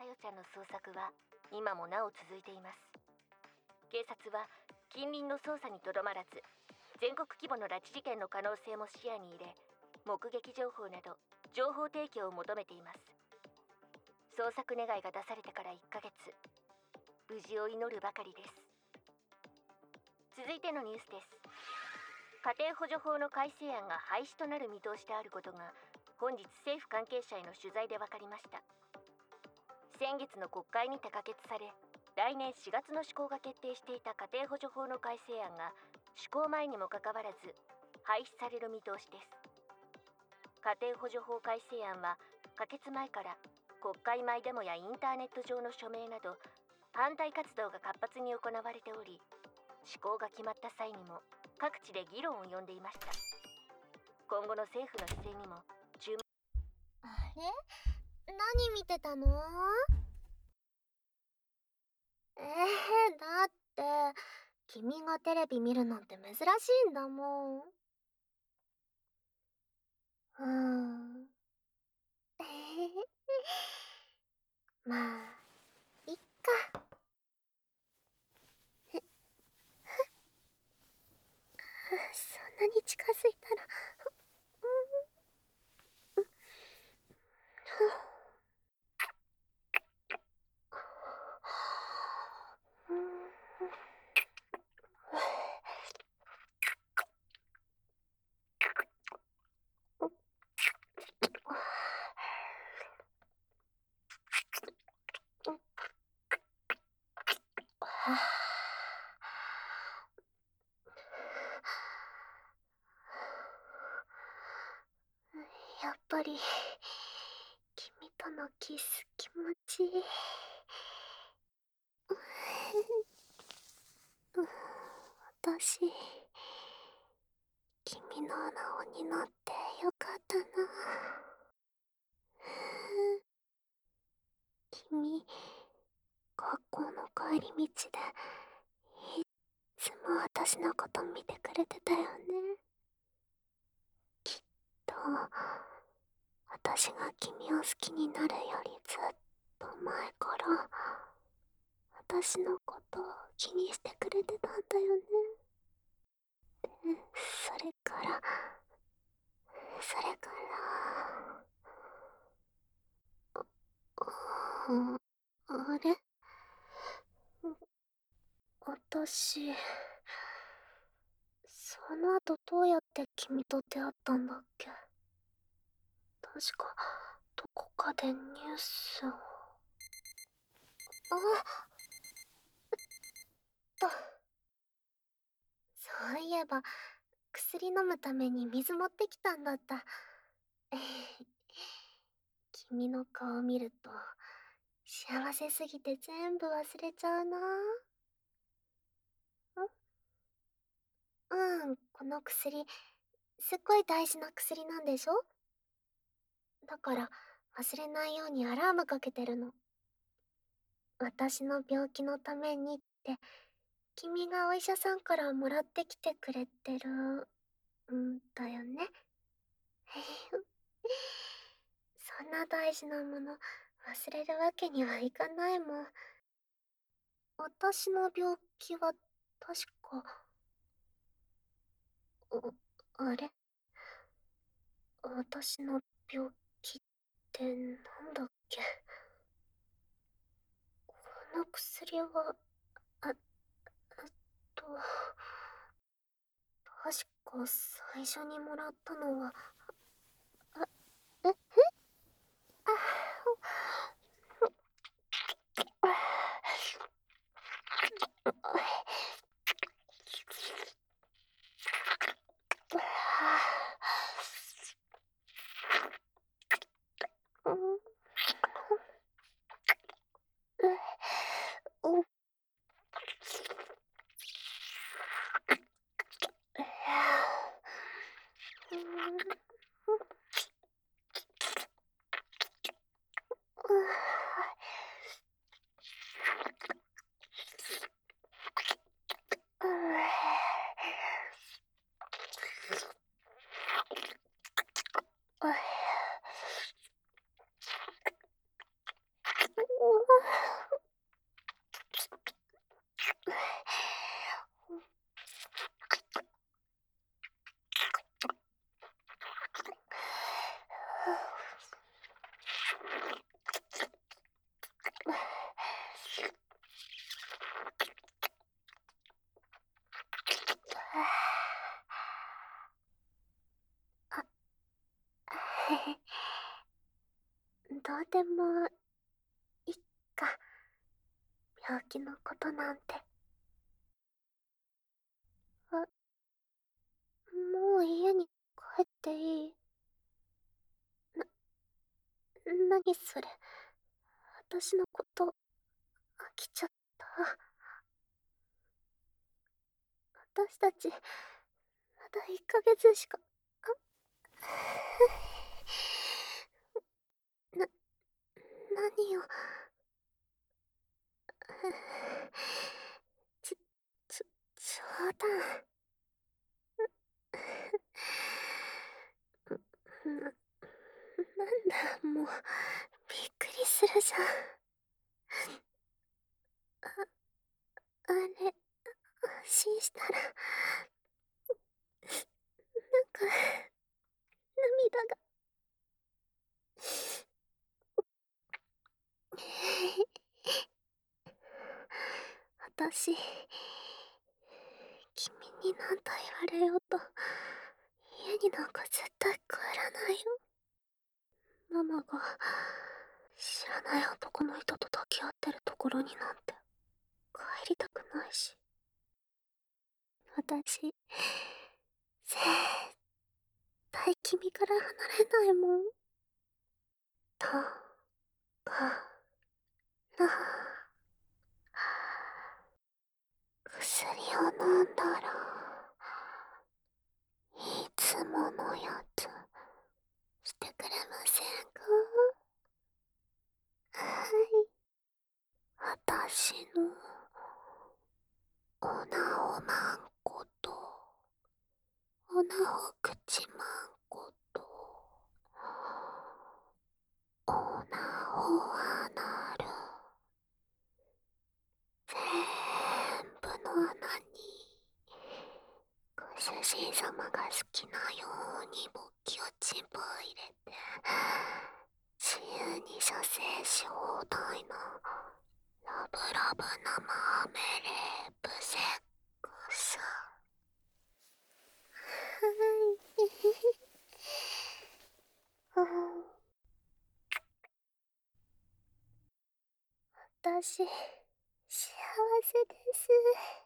さよちゃんの捜索は今もなお続いています。警察は近隣の捜査にとどまらず、全国規模の拉致事件の可能性も視野に入れ、目撃情報など情報提供を求めています。捜索願いが出されてから1ヶ月、無事を祈るばかりです。続いてのニュースです。家庭補助法の改正案が廃止となる見通しであることが本日政府関係者への取材で分かりました。先月の国会にて可決され、来年4月の施行が決定していた家庭補助法の改正案が施行前にもかかわらず廃止される見通しです。家庭補助法改正案は可決前から国会前デモやインターネット上の署名など反対活動が活発に行われており、施行が決まった際にも各地で議論を呼んでいました。今後の政府の姿勢にも注目。 あれ？何見てたの？だって君がテレビ見るなんて珍しいんだもん。まあいっか。そんなに近づいたらやっぱり君とのキス気持ちいい。私、君の穴子になってよかったな。君、学校の帰り道でいつも私のこと見てくれてたよね。きっと私が君を好きになるよりずっと前から私のことを気にしてくれてたんだよね。で、それからあれ？私、その後どうやって君と出会ったんだっけ？確か、どこかでニュースを。と。そういえば、薬飲むために水持ってきたんだった。君の顔見ると、幸せすぎて全部忘れちゃうな。この薬、すっごい大事な薬なんでしょ？だから忘れないようにアラームかけてるの。私の病気のためにって君がお医者さんからもらってきてくれてるんだよね。そんな大事なもの忘れるわけにはいかないもん。私の病気は確か、あれ？私の病気ってなんだっけ？この薬は、あ、と、確か最初にもらったのは、あ、えどうでもいっか。病気のことなんて。あ、もう家に帰っていい？なにそれ。私のこと飽きちゃった。私たちまだ1ヶ月しか。な、何を。ちょ、冗談。なんだ、もう、びっくりするじゃん。あれ、安心したら、なんか、涙が。私、君になんと言われようと、家になんか絶対帰らないよ。ママが、知らない男の人と抱き合ってるところになんて、帰りたくないし。私、絶対君から離れないもん。だから、薬を飲んだら、いつものやつ、してくれませんか？はい。私の、おなおまんこと、おなおくちまんこと、おなおあなる、ぜんぶの穴に、ご主人様が好きなように勃起をちんぽ入れて、自由に射精し放題のラブラブなマーメレープセックス。はい。私、幸せです。